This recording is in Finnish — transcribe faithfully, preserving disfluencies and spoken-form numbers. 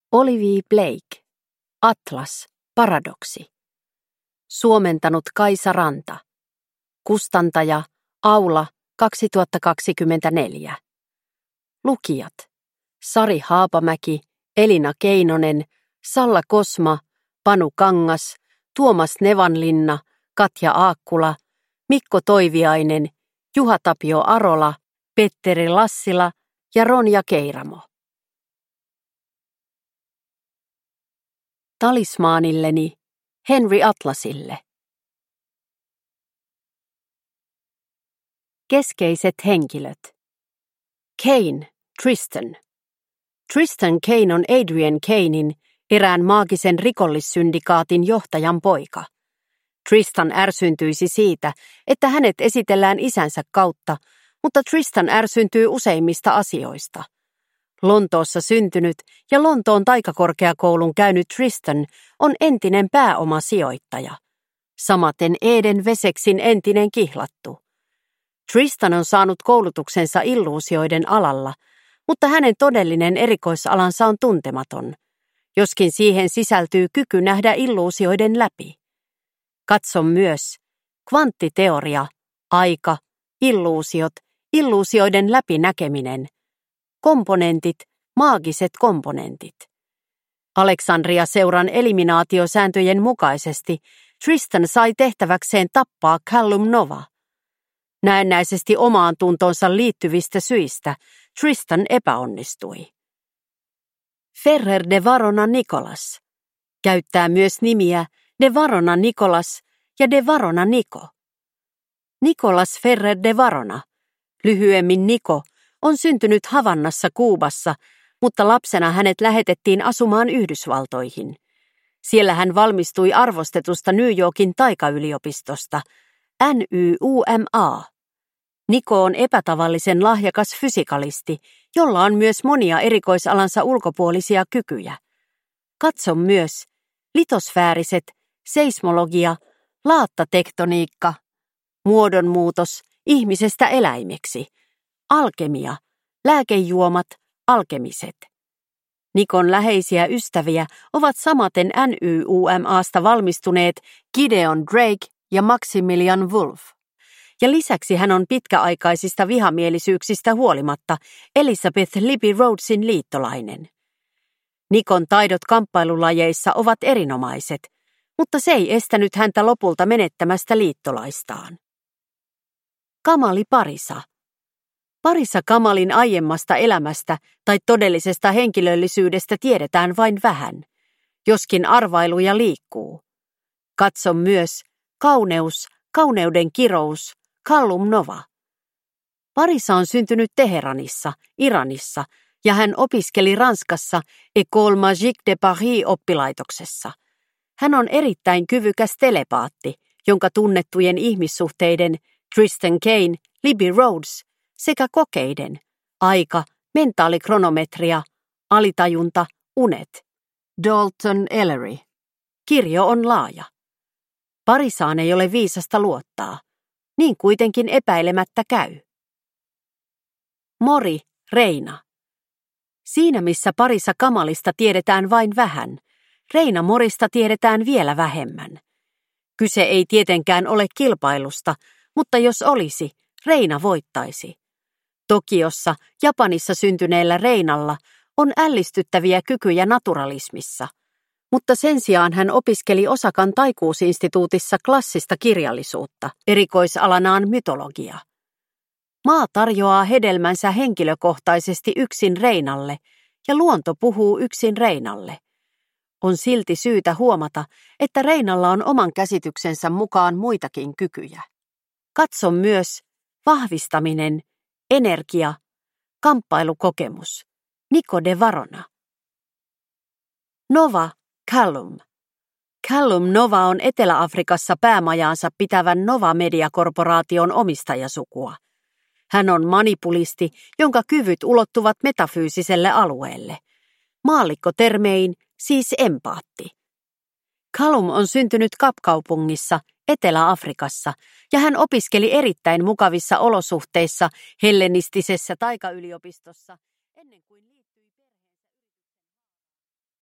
Olivia Blake, Atlas, paradoksi. Suomentanut Kaisa Ranta. Kustantaja, Aula, kaksituhattakaksikymmentäneljä. Lukijat: Sari Haapamäki, Elina Keinonen, Salla Kosma, Panu Kangas, Tuomas Nevanlinna, Katja Aakkula, Mikko Toiviainen, Juha Tapio Arola, Petteri Lassila ja Ronja Keiramo. Talismaanilleni, Henry Atlasille. Keskeiset henkilöt. Kane, Tristan. Tristan Kane on Adrian Kanein, erään maagisen rikollissyndikaatin johtajan poika. Tristan ärsyntyisi siitä, että hänet esitellään isänsä kautta, mutta Tristan ärsyntyy useimmista asioista. Lontoossa syntynyt ja Lontoon taikakorkeakoulun käynyt Tristan on entinen pääomasijoittaja. Samaten Eden Wessexin entinen kihlattu. Tristan on saanut koulutuksensa illuusioiden alalla, mutta hänen todellinen erikoisalansa on tuntematon, joskin siihen sisältyy kyky nähdä illuusioiden läpi. Katso myös kvanttiteoria, aika, illuusiot, illuusioiden läpinäkeminen, komponentit, maagiset komponentit. Aleksandria-seuran eliminaatiosääntöjen mukaisesti Tristan sai tehtäväkseen tappaa Callum Nova. Näennäisesti omaan tuntoonsa liittyvistä syistä Tristan epäonnistui. Ferrer de Varona Nicholas käyttää myös nimiä de Varona Nicholas ja de Varona Niko. Nicholas Ferrer de Varona, lyhyemmin Niko, on syntynyt Havannassa Kuubassa, mutta lapsena hänet lähetettiin asumaan Yhdysvaltoihin. Siellä hän valmistui arvostetusta New Yorkin taikayliopistosta, N Y U M A. Niko on epätavallisen lahjakas fysikalisti, jolla on myös monia erikoisalansa ulkopuolisia kykyjä. Katso myös litosfääriset, seismologia, laattatektoniikka, muodonmuutos ihmisestä eläimeksi, alkemia, lääkejuomat, alkemiset. Nikon läheisiä ystäviä ovat samaten N Y U M A:sta valmistuneet Gideon Drake ja Maximilian Wolf. Ja lisäksi hän on pitkäaikaisista vihamielisyyksistä huolimatta Elizabeth Libby Rhodesin liittolainen. Nikon taidot kamppailulajeissa ovat erinomaiset, mutta se ei estänyt häntä lopulta menettämästä liittolaistaan. Kamali Parisa. Parisa Kamalin aiemmasta elämästä tai todellisesta henkilöllisyydestä tiedetään vain vähän, joskin arvailuja liikkuu. Katso myös kauneus, kauneuden kirous, Callum Nova. Parisa on syntynyt Teheranissa, Iranissa, ja hän opiskeli Ranskassa École Magique de Paris-oppilaitoksessa. Hän on erittäin kyvykäs telepaatti, jonka tunnettujen ihmissuhteiden Tristan Kane, Libby Rhodes sekä kokeiden aika, mentaalikronometria, alitajunta, unet. Dalton Ellery. Kirjo on laaja. Parisaan ei ole viisasta luottaa. Niin kuitenkin epäilemättä käy. Mori, Reina. Siinä missä Parisa Kamalista tiedetään vain vähän, Reina Morista tiedetään vielä vähemmän. Kyse ei tietenkään ole kilpailusta, mutta jos olisi, Reina voittaisi. Tokiossa, Japanissa syntyneellä Reinalla on ällistyttäviä kykyjä naturalismissa, mutta sen sijaan hän opiskeli Osakan taikuusinstituutissa klassista kirjallisuutta, erikoisalanaan mytologia. Maa tarjoaa hedelmänsä henkilökohtaisesti yksin Reinalle, ja luonto puhuu yksin Reinalle. On silti syytä huomata, että Reinalla on oman käsityksensä mukaan muitakin kykyjä. Katso myös vahvistaminen, energia, kamppailukokemus, Niko de Varona. Nova, Callum. Callum Nova on Etelä-Afrikassa päämajaansa pitävän Nova Media-korporaation omistajasukua. Hän on manipulisti, jonka kyvyt ulottuvat metafyysiselle alueelle. Maallikkotermein siis empaatti. Callum on syntynyt Kapkaupungissa, Etelä-Afrikassa, ja hän opiskeli erittäin mukavissa olosuhteissa hellenistisessä taikayliopistossa ennen kuin